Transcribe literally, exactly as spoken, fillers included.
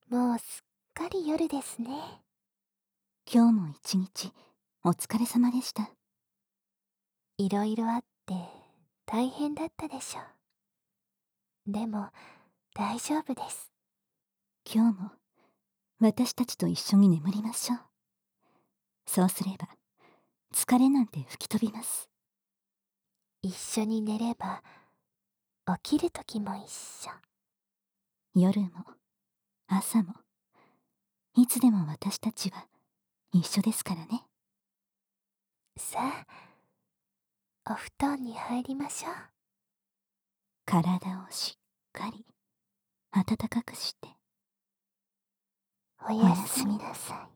もうすっかり夜ですね。 今日も一日お疲れ様でした。 いろいろあって大変だったでしょう。でも大丈夫です。 今日も私たちと一緒に眠りましょう。そうすれば疲れなんて吹き飛びます。 一緒に寝れば起きる時も一緒。 夜も朝もいつでも私たちは一緒ですからね。 さあ、お布団に入りましょう。 体をしっかり暖かくしておやおやすみなすみなさい。